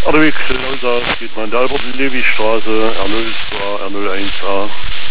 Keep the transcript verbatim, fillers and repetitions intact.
Adweg, geht man da über die Levi-Straße, R null zwei, R null eins A.